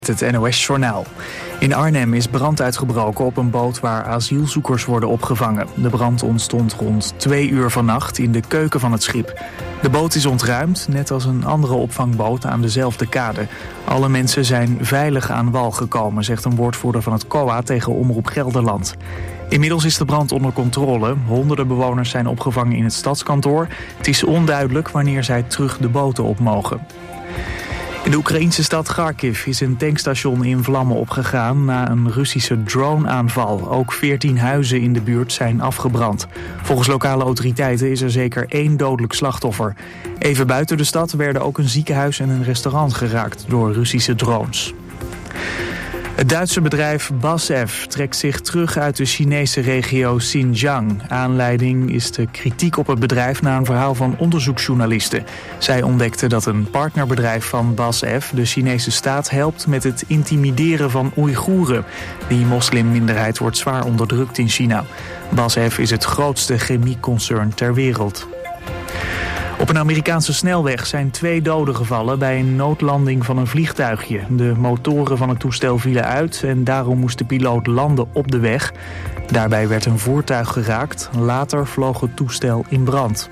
Het NOS-journaal. In Arnhem is brand uitgebroken op een boot waar asielzoekers worden opgevangen. De brand ontstond rond 2 uur vannacht in de keuken van het schip. De boot is ontruimd, net als een andere opvangboot aan dezelfde kade. Alle mensen zijn veilig aan wal gekomen, zegt een woordvoerder van het COA tegen Omroep Gelderland. Inmiddels is de brand onder controle. Honderden bewoners zijn opgevangen in het stadskantoor. Het is onduidelijk wanneer zij terug de boten op mogen. In de Oekraïnse stad Kharkiv is een tankstation in vlammen opgegaan na een Russische drone-aanval. Ook 14 huizen in de buurt zijn afgebrand. Volgens lokale autoriteiten is er zeker 1 dodelijk slachtoffer. Even buiten de stad werden ook een ziekenhuis en een restaurant geraakt door Russische drones. Het Duitse bedrijf BASF trekt zich terug uit de Chinese regio Xinjiang. Aanleiding is de kritiek op het bedrijf na een verhaal van onderzoeksjournalisten. Zij ontdekten dat een partnerbedrijf van BASF de Chinese staat helpt met het intimideren van Oeigoeren. Die moslimminderheid wordt zwaar onderdrukt in China. BASF is het grootste chemieconcern ter wereld. Op een Amerikaanse snelweg zijn 2 doden gevallen bij een noodlanding van een vliegtuigje. De motoren van het toestel vielen uit en daarom moest de piloot landen op de weg. Daarbij werd een voertuig geraakt. Later vloog het toestel in brand.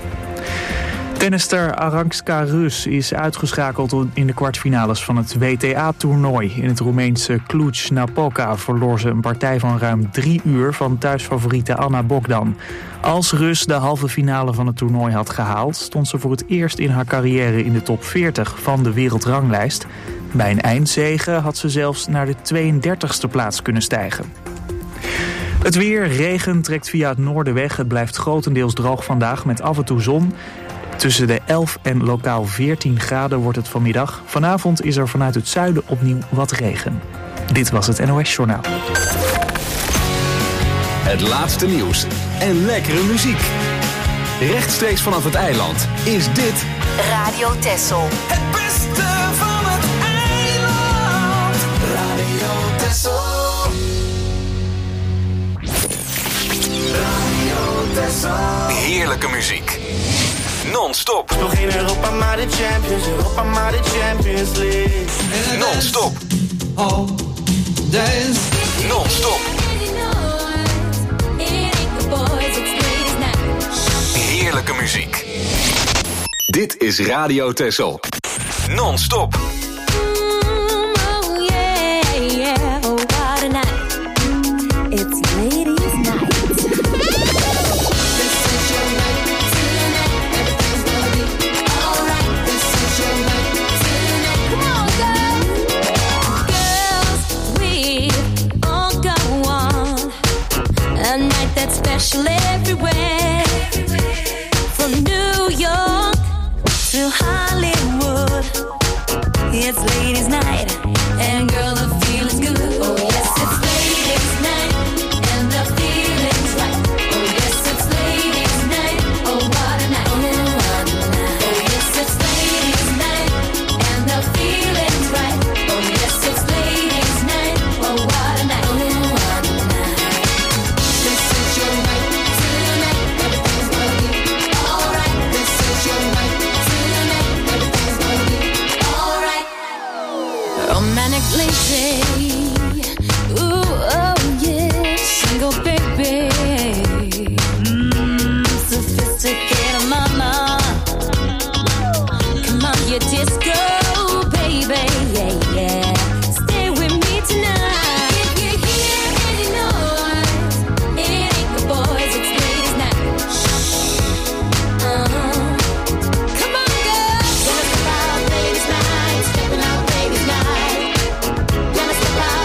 Tennister Aranska Rus is uitgeschakeld in de kwartfinales van het WTA-toernooi. In het Roemeense Cluj-Napoca verloor ze een partij van ruim 3 uur van thuisfavoriete Anna Bogdan. Als Rus de halve finale van het toernooi had gehaald, stond ze voor het eerst in haar carrière in de top 40 van de wereldranglijst. Bij een eindzege had ze zelfs naar de 32e plaats kunnen stijgen. Het weer, regen trekt via het noorden weg. Het blijft grotendeels droog vandaag met af en toe zon. Tussen de 11 en lokaal 14 graden wordt het vanmiddag. Vanavond is er vanuit het zuiden opnieuw wat regen. Dit was het NOS-journaal. Het laatste nieuws en lekkere muziek. Rechtstreeks vanaf het eiland is dit Radio Texel. Het beste van het eiland. Radio Texel. Radio Texel. heerlijke muziek. Non-stop. Nog geen Europa, maar de Champions. Europa, maar de Champions League. Non-stop. Oh, dance. Non-stop. Heerlijke muziek. Dit is Radio Texel. Non-stop. Special everywhere, from New York to Hollywood. It's ladies' night, and girl, the feeling's good. Oh yes, it's ladies' night, and the feeling's right. Oh yes, it's ladies' night. Oh what a night, oh what a night. Oh yes, it's ladies' night, and the feeling's right. Oh yes, it's ladies' night. Oh what a night, oh what a night. This is your night tonight. Everything's gonna be alright. This is your night tonight. Everything's gonna be alright. Romantic lady, ooh, oh yeah, single baby, sophisticated mama, come on, you disco baby, yeah, yeah, stay with me tonight. If you hear any noise, it ain't the boys, it's ladies' night. Come on, girls, gonna step out ladies' night, stepping out ladies' night. Gonna step out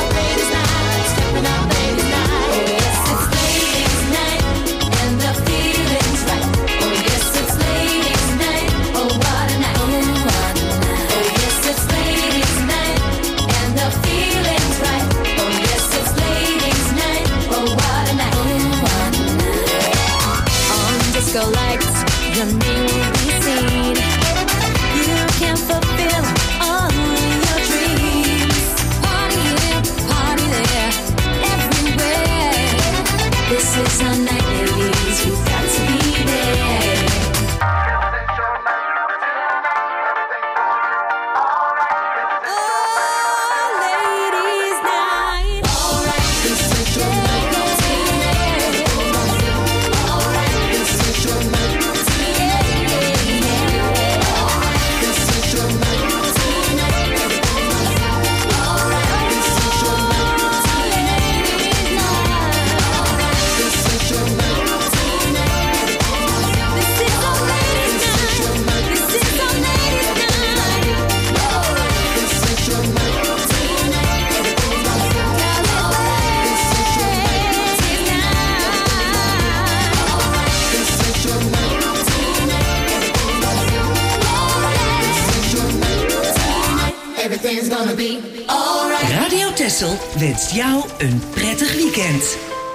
Radio Texel wenst jou een prettig weekend.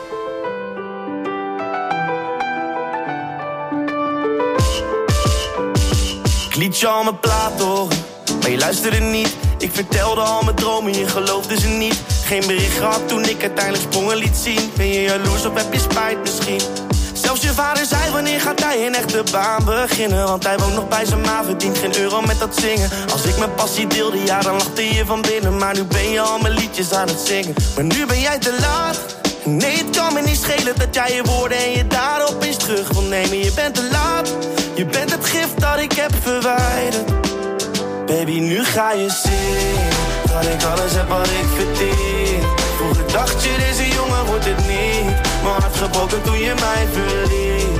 Ik liet je al mijn plaat horen, maar je luisterde niet. Ik vertelde al mijn dromen, je geloofde ze niet. Geen bericht gehad toen ik uiteindelijk sprongen liet zien. Ben je jaloers of heb je spijt misschien? Zelfs je vader zei, wanneer gaat hij een echte baan beginnen? Want hij woont nog bij zijn ma, verdient geen euro met dat zingen. Als ik mijn passie deelde, ja dan lachte je van binnen. Maar nu ben je al mijn liedjes aan het zingen. Maar nu ben jij te laat. Nee, het kan me niet schelen dat jij je woorden en je daden opeens terug wil nemen. Je bent te laat, je bent het gift dat ik heb verwijderd. Baby, nu ga je zien dat ik alles heb wat ik verdien. Vroeger dacht je, deze jongen wordt het niet. Mijn hart gebroken toen je mij verliet.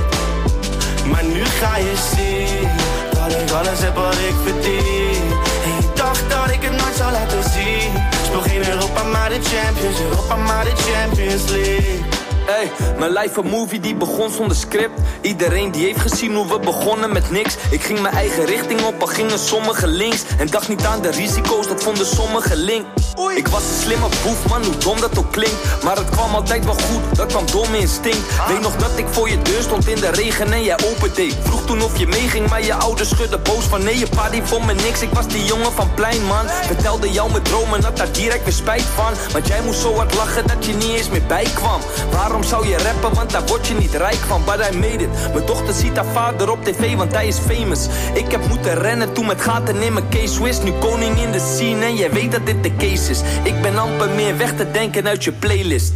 Maar nu ga je zien dat ik alles heb wat ik verdien. En je dacht dat ik het nooit zou laten zien. Speel geen Europa, maar de Champions. Europa, maar de Champions League. Hey, mijn life een movie die begon zonder script. Iedereen die heeft gezien hoe we begonnen met niks. Ik ging mijn eigen richting op, al gingen sommigen links. En dacht niet aan de risico's, dat vonden sommigen link. Ik was een slimme boef, man, hoe dom dat ook klinkt. Maar het kwam altijd wel goed, dat kwam door mijn instinct. Weet nog dat ik voor je deur stond in de regen en jij opendeed. Vroeg toen of je meeging, maar je ouders schudden boos van nee, je pa die vond me niks. Ik was die jongen van plein, man. Vertelde jou mijn dromen, had daar direct weer spijt van. Want jij moest zo hard lachen dat je niet eens meer bijkwam. Waarom zou je rappen, want daar word je niet rijk van. But I made it, mijn dochter ziet haar vader op tv, want hij is famous. Ik heb moeten rennen toen met gaten in mijn K-Swiss. Nu koning in de scene en jij weet dat dit de case is. Ik ben amper meer weg te denken uit je playlist.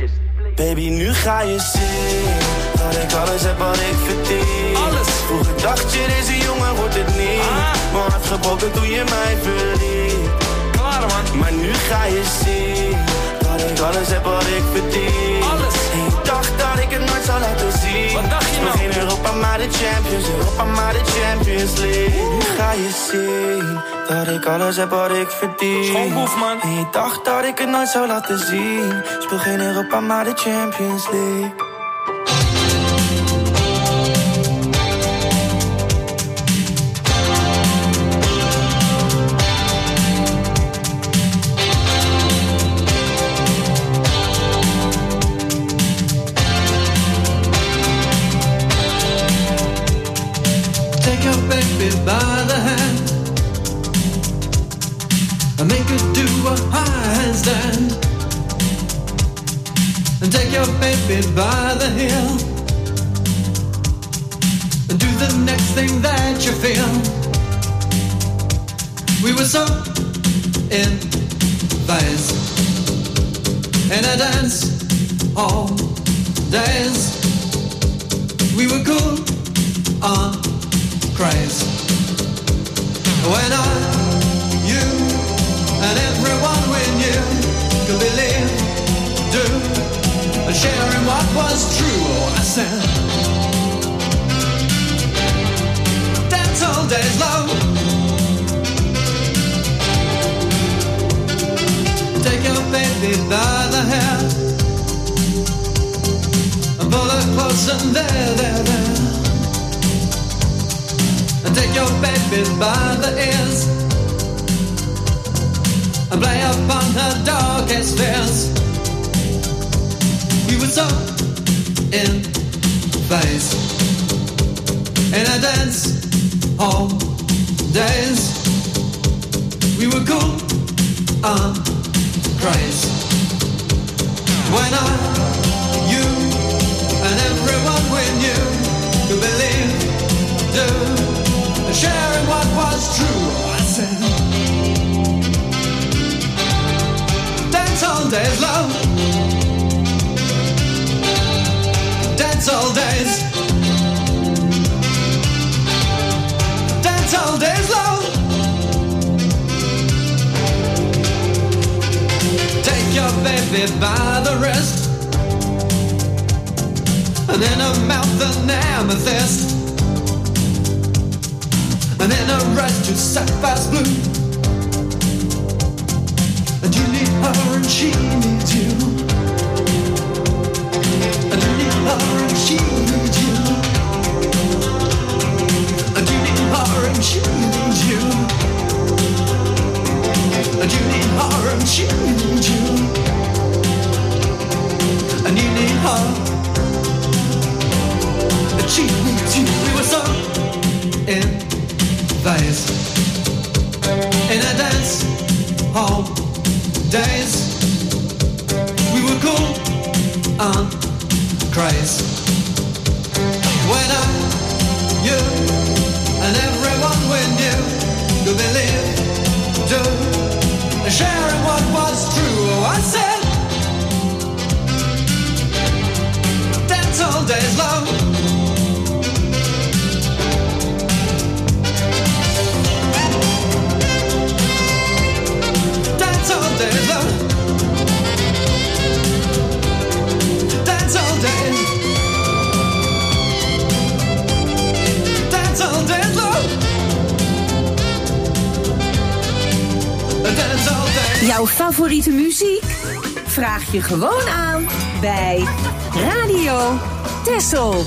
Baby, nu ga je zien dat ik alles heb wat ik verdien. Alles. Vroeger dacht je, deze jongen wordt het niet. Mijn hart gebroken toen je mij verliet. Klaar, man. Maar nu ga je zien dat ik alles heb wat ik verdien. Alles. En je dacht dat ik het nooit zou laten zien. Wat dacht je nou? Geen Europa, maar de Champions. Europa, maar de Champions League. Nu ga je zien dat ik alles heb wat ik verdien. Schoonboef, man. En je dacht dat ik het nooit zou laten zien. Speel geen Europa, maar de Champions League. Take your baby by the hand and make her do a handstand. And take your baby by the heel and do the next thing that you feel. We were so in phase in a dance all days. We were cool on craze. When I, you, and everyone we knew could believe, do, and sharing what was true. Oh, I said, dance all days long. Take your baby by the hair and pull her close and there. And take your baby by the ears and play upon her darkest fears. We were so in phase in a dance all days. We were cool on craze. When I, you, and everyone we knew could believe, do, sharing what was true. I said, dance all days long, dance all days, dance all days long. Take your baby by the wrist and in her mouth an amethyst. And in a rush to sapphire's blue. And you need her and she needs you. And you need her and she needs you. And you need her and she needs you. And you need her and she needs you. days. We were cool and crazy. When I, you, and everyone we knew could believe, do, sharing what was true. Oh, I said, dance all days long. Dance all day long. Dance all day. Dance all day long. Dance all day. Jouw favoriete muziek? Vraag je gewoon aan bij Radio Texel.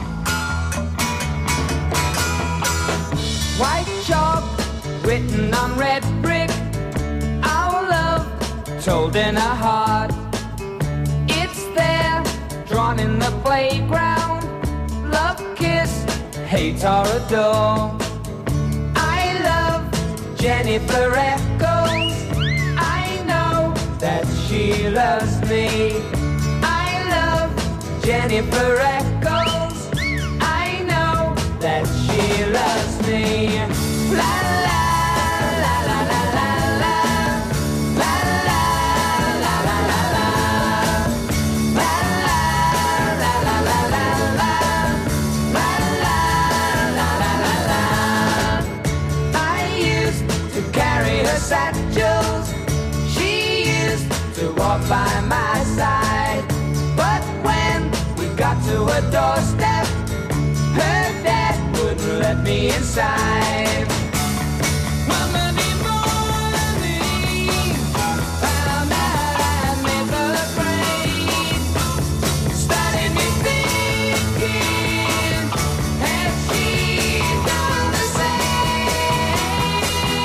White chalk written on red brick. Our love told in a heart. It's there, drawn in the playground. Love, kiss, hate or adore. I love Jennifer Echoes. I know that she loves me. I love Jennifer Echoes. I know that she loves me. La la la la la la la. La la la la la la. La la la la la la la. La la la la la la. I used to carry her satchels. She used to walk by my side. But when we got to her doorstep, her dad wouldn't let me inside. Monday morning, found out I made the grade. Started me thinking, has she done the same?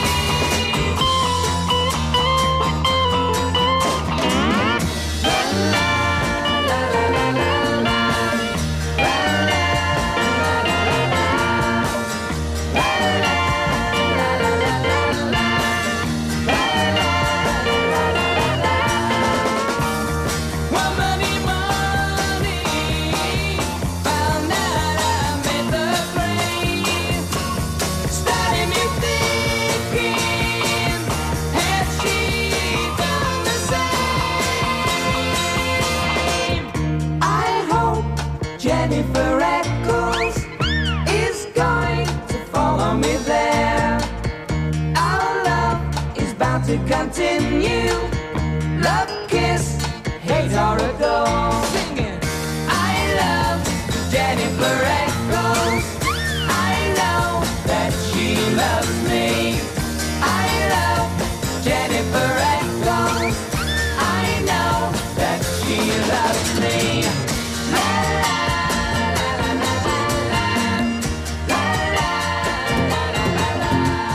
La la la la la la la. La la la la la la. La la la la la la la. La la la la la la. One Monday morning, found out I made the grade. Started me thinking, had she done the same? I hope Jennifer Echoes is going to follow me there. Our love is bound to continue. Love, kiss, hate or adore. Singing, I love Jennifer Echoes. I know that she loves me. I love Jennifer Echoes. I know that she loves me. La la la la la la la. La la la la la la.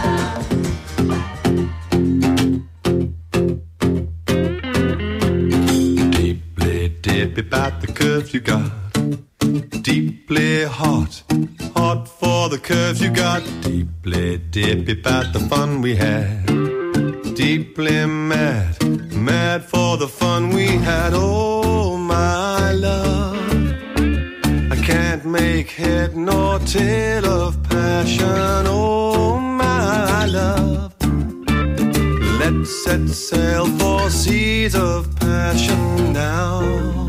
Deeply dip about the curves you got. Deeply hot, hot for the curves you got. Deeply dip about the fun we had. Deeply mad, mad for the fun we had. Oh my love, I can't make head nor tail of passion. Oh my love, let's set sail for seas of passion now.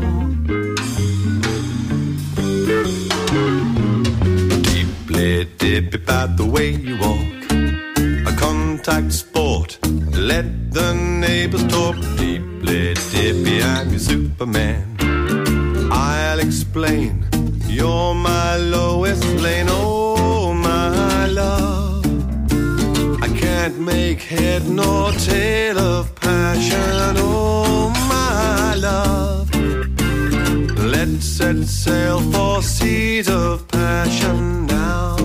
Deeply dip about the way you walk, a contact sport. Let the neighbors talk. Deeply dippy, I'm your Superman. I'll explain, you're my lowest lane. Oh my love, I can't make head nor tail of passion. Oh my love, let's set sail for seas of passion now.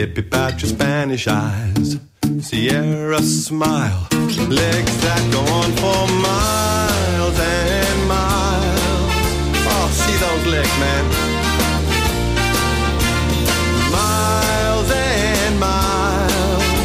dippy about your Spanish eyes. Sierra smile, legs that go on for miles and miles. Oh, see those legs, man. Miles and miles.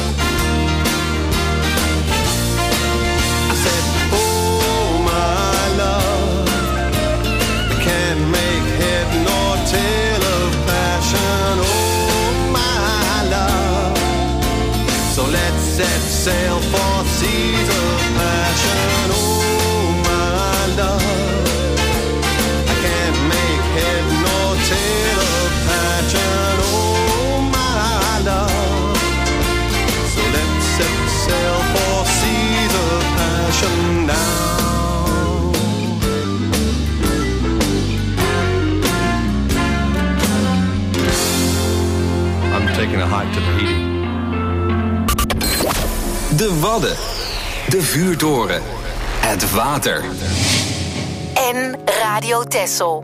I said, oh my love, I can't make head nor tail of passion. Oh my love, so let's set sail for seas of passion. Oh my love, I can't make head nor tail of passion. Oh my love, so let's set sail for seas of passion now. I'm taking a hike to Tahiti. De Wadden, de vuurtoren, het water. En Radio Texel.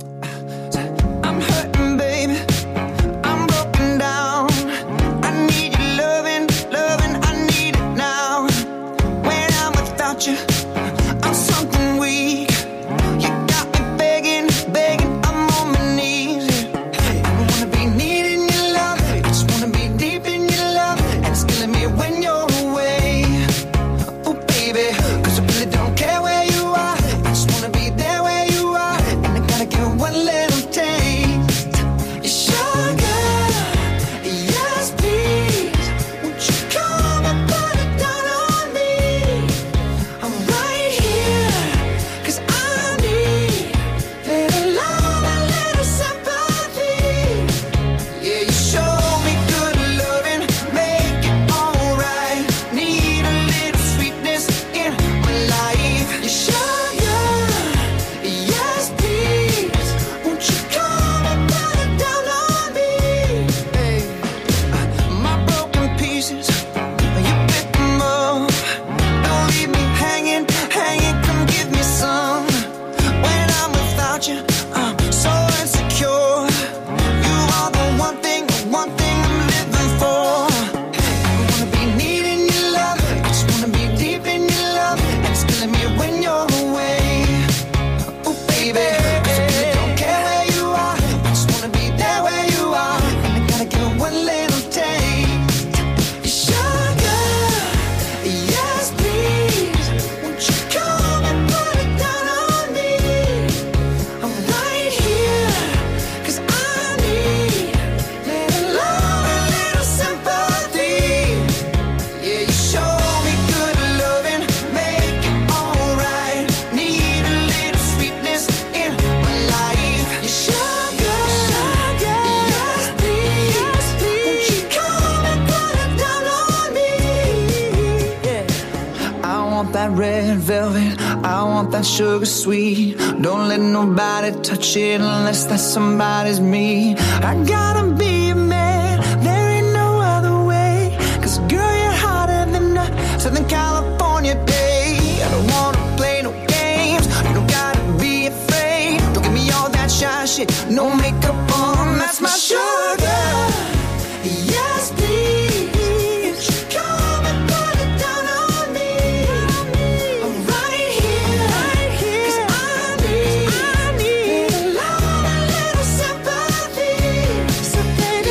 I'm hurting, baby. I'm broken down. I need your loving, loving. I need it now. When I'm without you, I'm something weak. You got me begging, begging. I'm on my knees. I don't wanna be needing your love. I just wanna be deep in your love. And it's killing me when you're away. Oh, baby, 'cause I really don't care where you are. I just wanna be there where you are. And I gotta give it one little taste. Your sugar, yes please. Won't you come and put it down on me? I'm right here, 'cause I need little love and little sympathy. Yeah, you show me good loving, make it alright. Need a little sweetness in my life. Your sugar, yes please. Won't you come and put it down on me? Hey, my broken pieces, you pick them up. Don't leave me hanging, hanging. Come give me some. When I'm without you, I'm so insecure. You are the one thing I'm living for. I don't wanna be needing your love. I just wanna be deep in your love. And it's killing me when you're away. Oh baby, 'cause I really don't care where you are. I just wanna be there where you are. And I gotta give it one little taste. Your sugar, yes please. Won't you come and put it down on me? I'm right here, 'cause I need little love and little sympathy. Yeah, you show me good loving, make it alright. Need a little sweetness in my life. Your sugar, yes please. Won't you come and put it down on me? Yeah. I want that red velvet, I want that sugar sweet. Don't let nobody touch it unless that somebody's me. I gotta be a man, there ain't no other way. 'Cause girl, you're hotter than a Southern California day. I don't wanna play no games, you don't gotta be afraid. Don't give me all that shy shit, no makeup on, that's my sugar. Yes please, come and put it down on me. I'm right here, 'cause I need little love and little sympathy. So baby,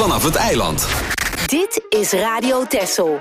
vanaf het eiland. Dit is Radio Texel.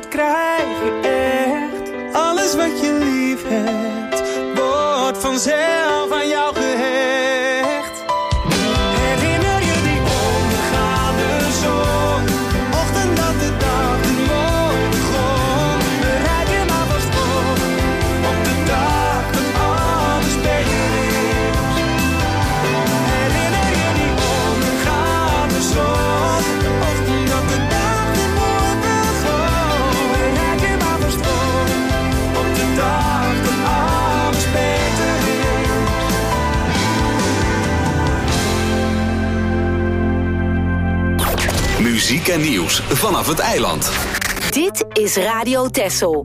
krijg je echt. Alles wat je lief hebt, wordt vanzelf aan jou gehecht. Herinner je die ondergaande zon? Ochtend dat de dag de mooi begon. Bereid je maar vast voor, op de dag dat alles beter is. Herinner je die ondergaande zon? Ochtend dat de dag de mooi begon. Bereid je maar vast voor, op de dag dat alles beter is. Muziek en nieuws vanaf het eiland. Dit is Radio Texel.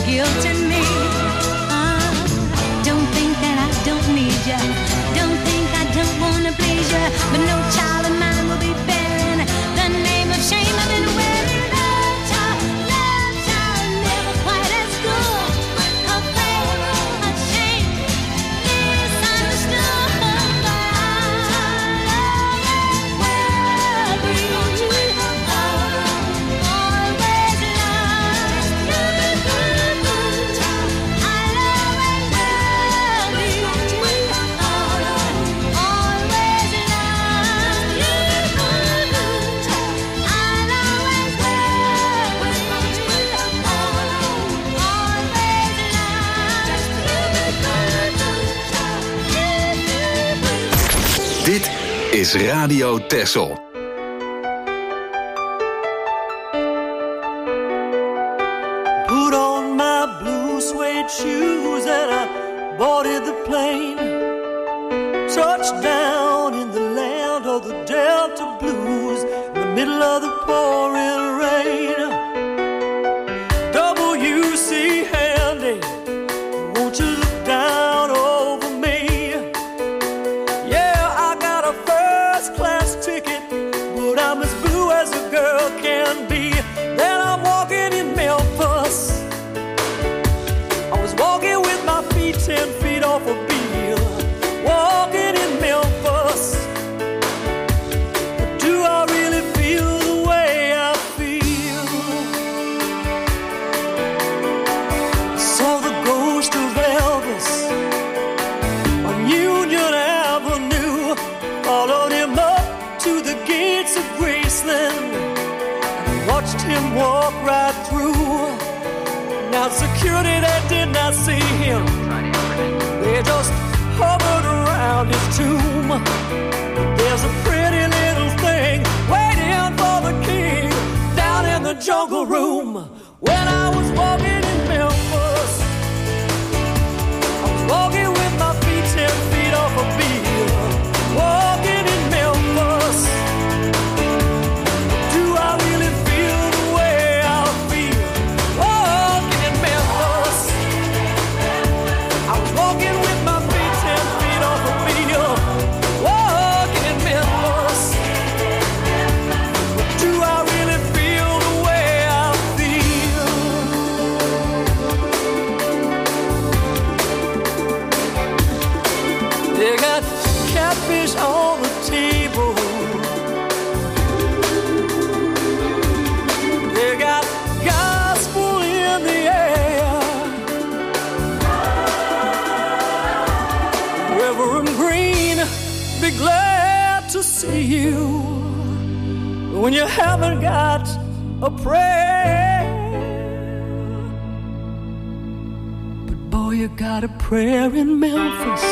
guilt in me. Don't think that I don't need ya. Don't think I don't wanna please ya. But no child of mine will be bearing the name of shame I've been wearing. Love child, never quite as good. A pain, a shame, misunderstood. But I will be always Dit is Radio Texel. Put on my blue suede shoes and I boarded the plane. Touchdown in the land of the Delta Blues, in the middle of the pouring rain. W.C. Handy, won't you look down over me? Yeah, I got a first class ticket, but I'm as blue as a girl can be. Then I'm walking in Memphis. I was walking with my feet 10 feet off a bill. Walking in Memphis. But do I really feel the way I feel? Saw the ghost of Elvis on Union Avenue. Followed him up to the gates of Graceland. Watched him walk right through. Now security, they did not see him. They just hovered around his tomb. There's a pretty little thing waiting for the king down in the jungle room. When I was walking in Memphis, I was walking with my feet 10 feet off a bill. Walking in Memphis. Do I really feel the way I feel? Walking in Memphis. I was walking with my feet 10 feet off a bill. Walking in Memphis. Do I really feel the way I feel? They got catfish on the table. They got gospel in the air. Reverend Green, be glad to see you when you haven't got a prayer. But boy, you got a prayer in Memphis.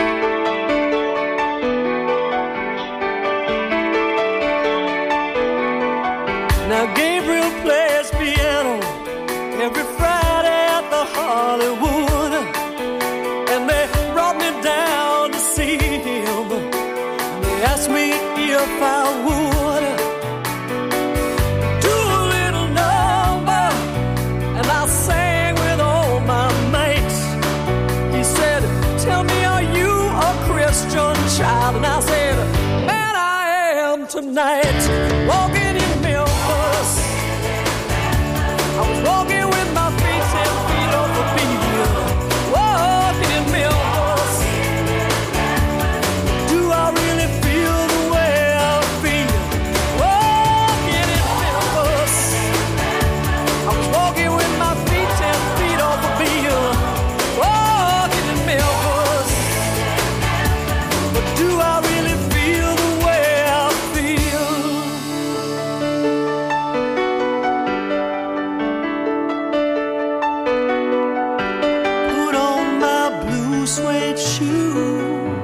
Now Gabriel plays piano every Friday at the Hollywood, and they brought me down to see him. They asked me if I would do a little number, and I sang with all my mates. He said, "Tell me, are you a Christian child?" And I said, "Man, I am tonight." Walking in Memphis, I was walking with my feet 10 feet off the bill. Walking in Memphis. Do I really feel the way I feel? Walking in Memphis. I was walking with my feet 10 feet off the bill. Walking in Memphis. But do I really feel the way I feel? Put on my blue suede shoes.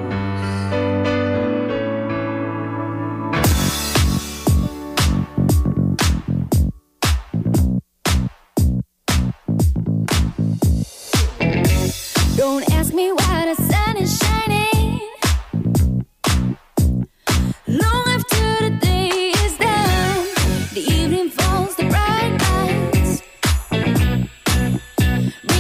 Don't ask me why the sun is shining long after the day is done. The evening falls, the bright lights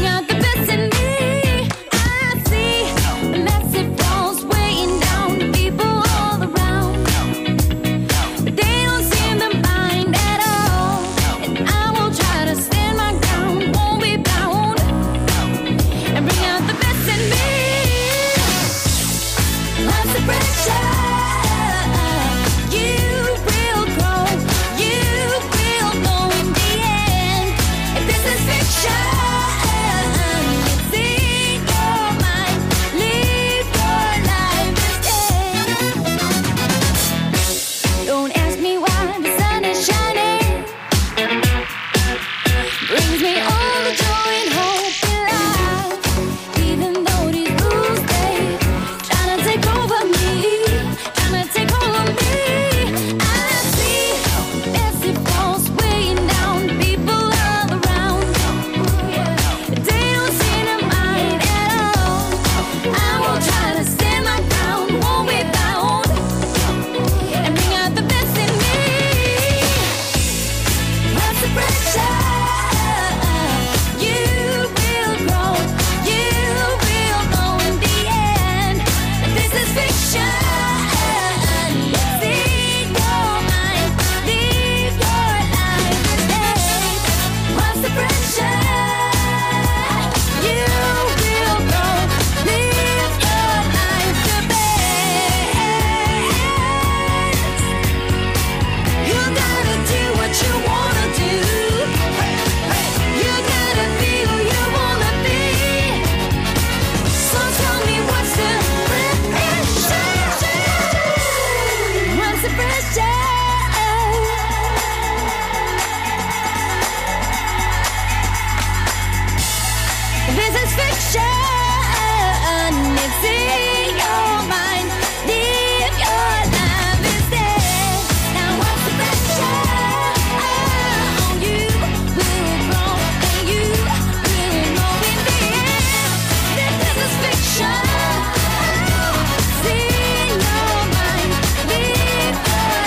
This is fiction. It's in your mind. Live your life instead. Now what's the pressure on you? Will grow and you will know in the end. This is fiction. It's in your mind. Live your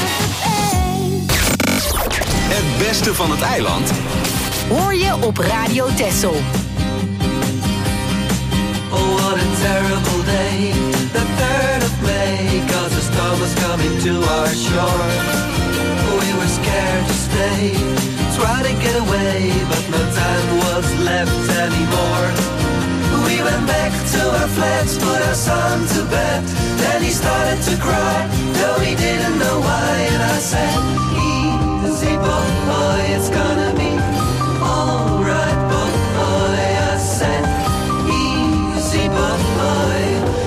life. Het beste van het eiland hoor je op Radio Texel. Oh, what a terrible day, the 3rd of May, 'cause the storm was coming to our shore. We were scared to stay, tried to get away, but no time was left anymore. We went back to our flats, put our son to bed, then he started to cry, though he didn't know why, and I said, easy boy, it's gonna be alright boy, I said, easy boy,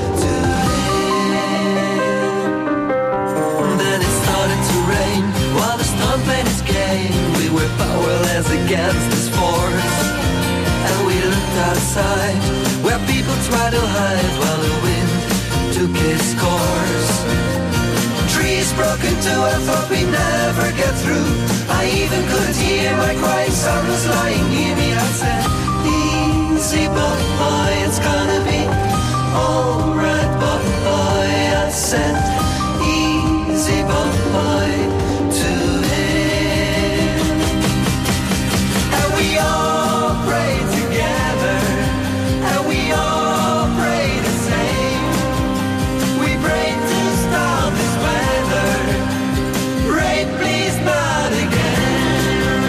today. Then it started to rain, while the storm played its game, we were powerless against this force, and we looked outside, where people tried to hide, while the wind took its course. Trees broke into, I thought we'd never get through. I even could hear my crying son was lying near me. I said, easy boy, it's gonna be alright boy. I said, easy boy, to him. And we all prayed together, and we all prayed the same. We prayed to stop this weather. Rain, please not again.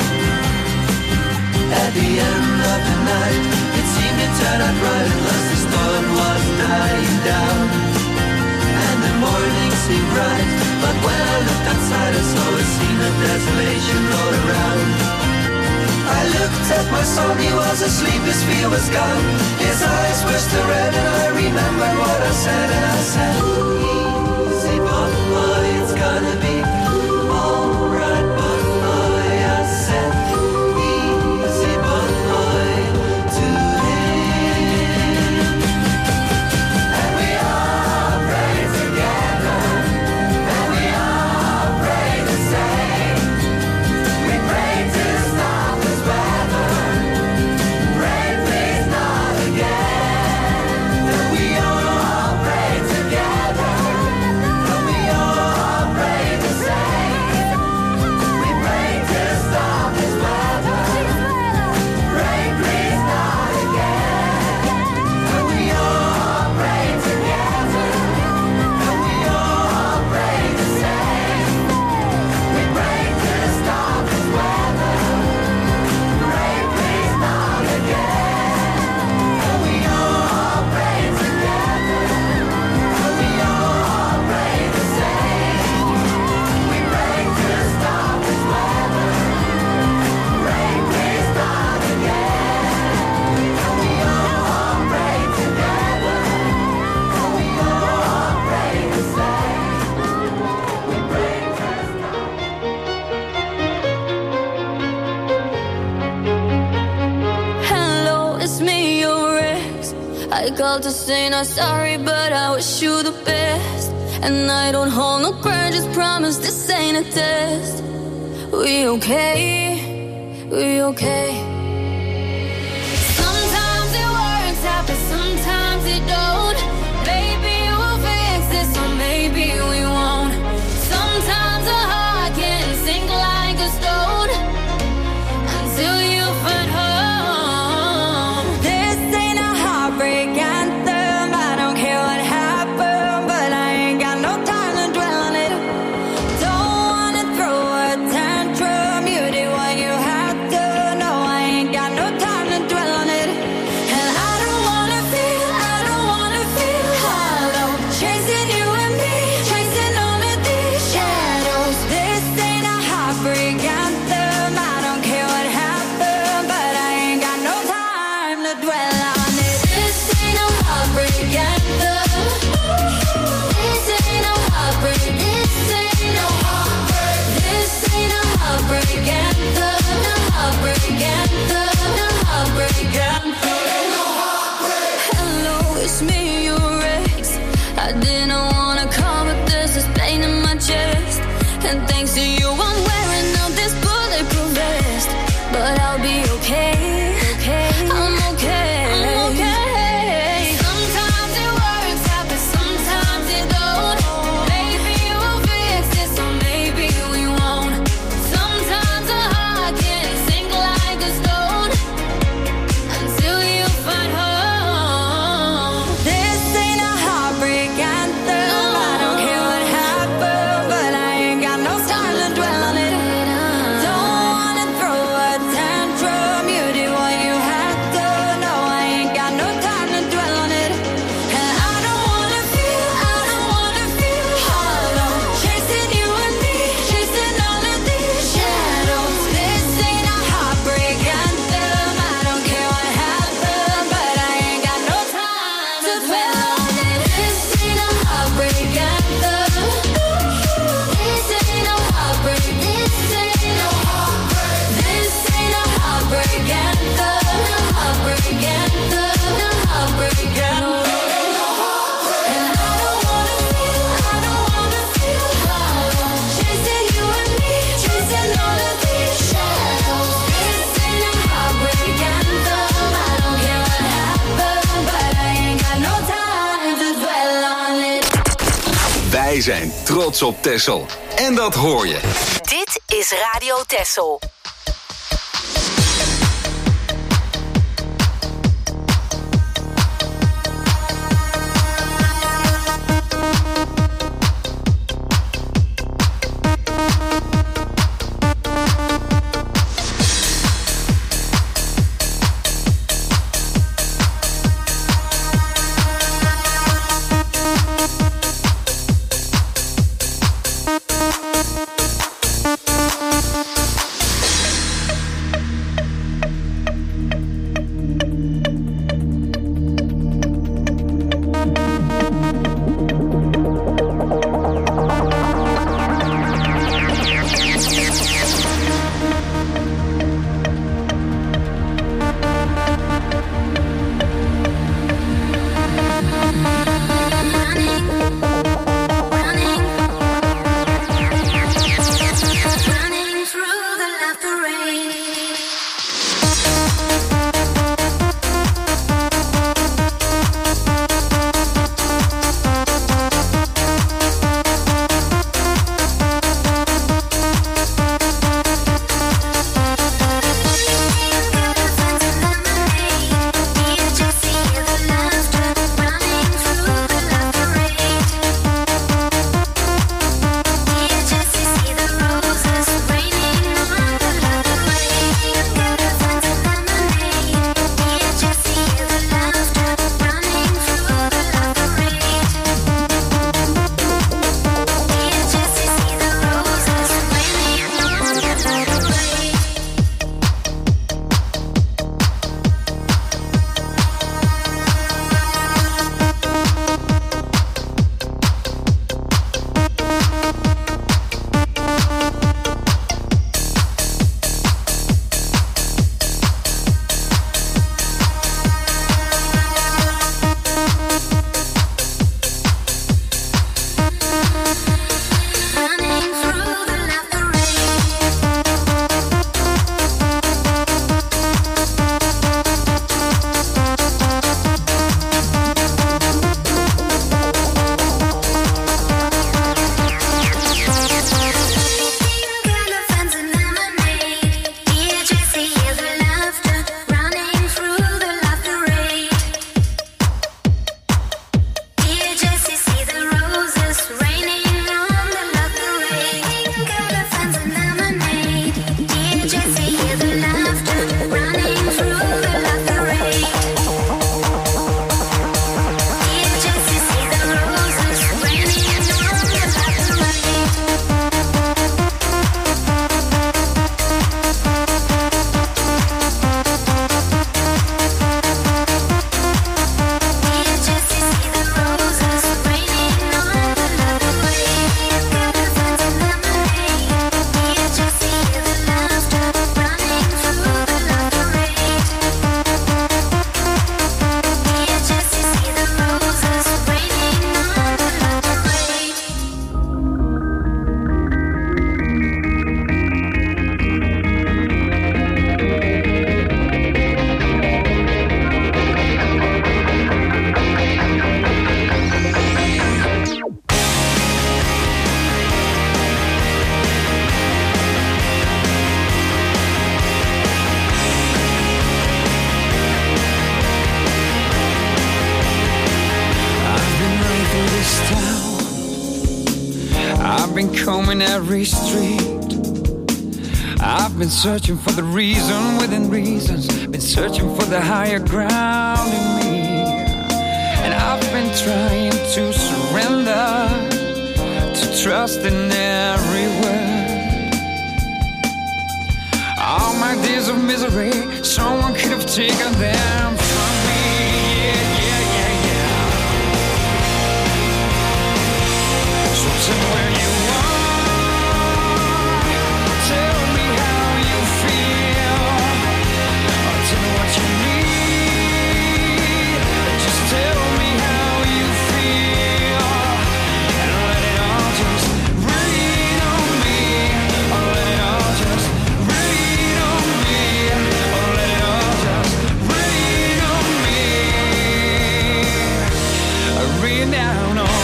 At the end of the night, it seemed to turn out right unless the storm was dying down. And the morning seemed bright, but when I looked outside I saw a scene of desolation all around. I looked at my son, he was asleep, his fear was gone. His eyes were still red and I remembered what I said, and I said, easy boy, it's gonna be alright boy. I said, easy boy, to him. And we all prayed together, and we all prayed the same. We prayed to stop this weather. Rain, please not again. And we all prayed together, and we all prayed the same. We prayed to stop this weather. Rain, please not again. And we all prayed together, and we all prayed the same. We prayed to stop this weather. Rain, please not again. And we all prayed together, and we all prayed the same. We prayed to stop this weather. Rain, please not again. And we all prayed together, and we all prayed the same. We prayed to Hello, it's me, your ex. I called to say not sorry, but I wish you the best. And I don't hold no grudges, promise this ain't a test. We okay, we okay. Sometimes it works out, but sometimes it don't. Maybe we'll fix this, or maybe we won't. Sometimes a heart can sink like a stone until you find home. This ain't a heartbreak anthem. I don't care what happened, but I ain't got no time to dwell on it. Don't wanna throw a tantrum. You did what you had to. No, I ain't I'll be okay. I'm okay. Sometimes it works out, but sometimes it don't. Maybe we'll fix it, so maybe we won't. Sometimes a heart can sink like a stone until you find home. This ain't a heartbreak anthem. I don't care what happened, but I ain't got no time to dwell on it. Don't wanna throw a tantrum. You did what you had to. No, I ain't got no time to dwell on it. And I don't wanna feel hollow. Chasing you and me, chasing all of these shadows. This ain't a heartbreak anthem. I don't care what happened, but I ain't got no time to dwell on it. This ain't a heartbreak anthem. This ain't no heartbreak. This ain't no heartbreak. This ain't a heartbreak anthem. Heartbreak anthem. Heartbreak anthem. And I don't wanna feel hollow. Chasing you and me, chasing all of these shadows. This ain't a heartbreak anthem. I don't care what happened, but I ain't got no time to dwell on it. Wij zijn trots op Texel. En dat hoor je. Dit is Radio Texel. been combing every street. I've been searching for the reason within reasons. Been searching for the higher ground in me. And I've been trying to surrender, to trust in every word. All my days of misery, someone could have taken them from me. So tell me where you are, tell me how you feel, or tell me what you need, just tell me how you feel, and let it all just rain on me, or let it all just rain on me, or let it all just rain on me, rain down on me.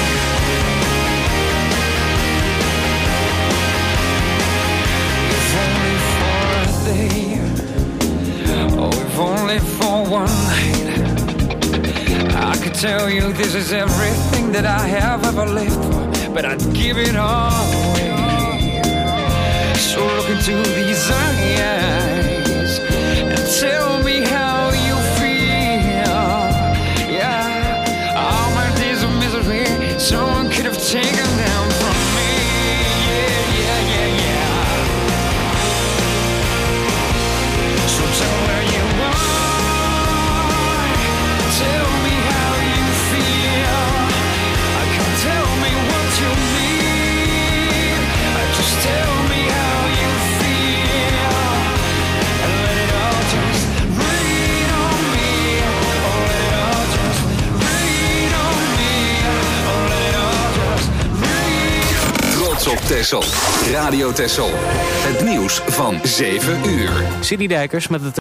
If only for one night, I could tell you this is everything that I have ever lived for, but I'd give it all away. So look into these eyes and tell me how you feel. Yeah, all my days of misery, someone could have taken them from me. Yeah, yeah, yeah, yeah. So tell me where you are, tell me how you feel. Come tell me what you need, just tell me how you feel, and let it all just rain on me, oh let it all just rain on me, oh let it all just rain on me. Trots op Texel. Radio Texel. Het nieuws van 7 uur. City Dijkers met het